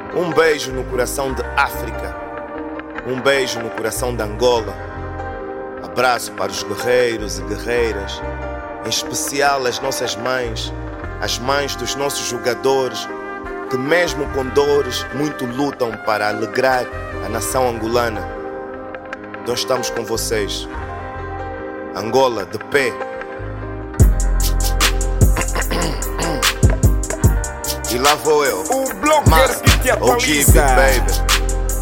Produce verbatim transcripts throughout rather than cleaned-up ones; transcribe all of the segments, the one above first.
Um beijo no coração de África, um beijo no coração de Angola. Abraço para os guerreiros e guerreiras, em especial as nossas mães, as mães dos nossos jogadores, que mesmo com dores muito lutam para alegrar a nação angolana. Nós estamos com vocês. Angola de pé. E lá vou eu, o blogueiro que te atualiza. baby.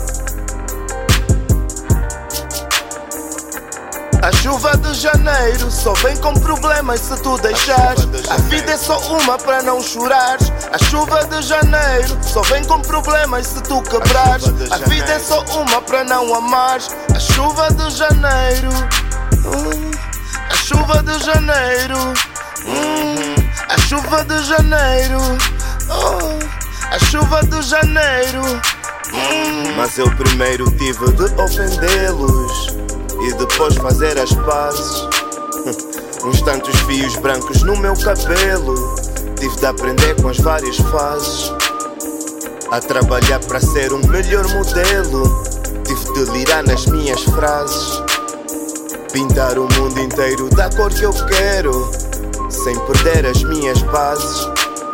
A chuva de janeiro só vem com problemas se tu deixares. A vida é só uma para não chorares. A chuva de janeiro só vem com problemas se tu quebrares. A vida é só uma para não amares. A chuva de janeiro, hum, a chuva de janeiro, hum, a chuva de janeiro, oh, a chuva de janeiro, hum. Mas eu primeiro tive de ofendê-los e depois fazer as pazes. Uns tantos fios brancos no meu cabelo, tive de aprender com as várias fases. A trabalhar para ser um melhor modelo, tive de lirar nas minhas frases. Pintar o mundo inteiro da cor que eu quero, sem perder as minhas bases.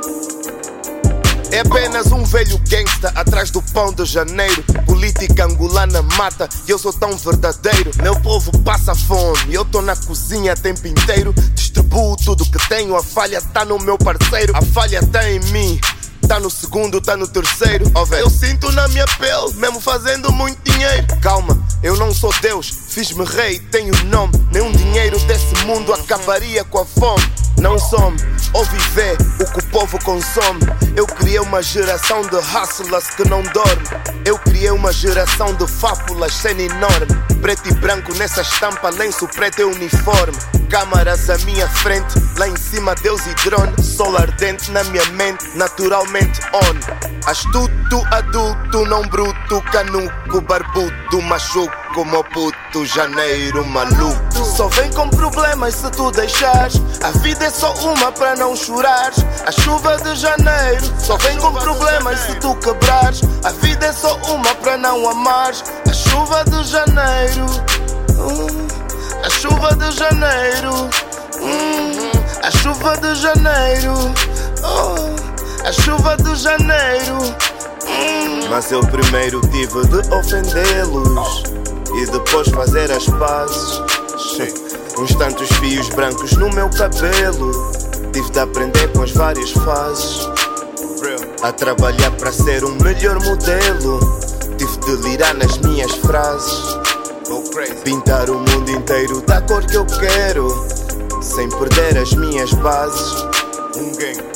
É apenas um velho gangsta atrás do pão de janeiro. Política angolana mata e eu sou tão verdadeiro. Meu povo passa fome e eu tô na cozinha o tempo inteiro. Distribuo tudo que tenho, a falha tá no meu parceiro. A falha tá em mim, tá no segundo, tá no terceiro. Oh, eu sinto na minha pele, mesmo fazendo muito dinheiro. Calma, eu não sou Deus, fiz-me rei, tenho nome. Nenhum dinheiro desse mundo acabaria com a fome. Não some ou viver o que o povo consome. Eu criei uma geração de hustlers que não dorme. Eu criei uma geração de fábulas cena enorme. Preto e branco nessa estampa, lenço preto é uniforme. Câmaras à minha frente, lá em cima Deus e drone. Sol ardente na minha mente, naturalmente on. Astuto, adulto, não bruto, canuco, barbudo, machuco, meu puto, janeiro maluco. Só vem com problemas se tu deixares. A vida é só uma para não chorares. A chuva de janeiro só vem com problemas se tu quebrares. A vida é só uma para não amares. A chuva de janeiro, hum, a chuva de janeiro, hum, a chuva de janeiro, oh, a chuva de janeiro, hum. Mas eu primeiro tive de ofendê-los e depois fazer as pazes. Uns tantos fios brancos no meu cabelo, tive de aprender com as várias fases. A trabalhar para ser um melhor modelo, tive de lirar nas minhas frases. Pintar o mundo inteiro da cor que eu quero, sem perder as minhas bases. Um gang.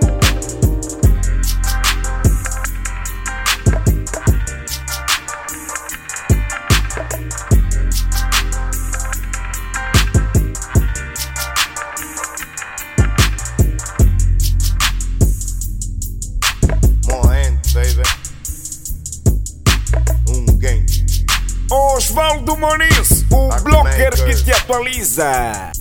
Baby. Um game. Osvaldo Moniz, o blogueiro que te atualiza.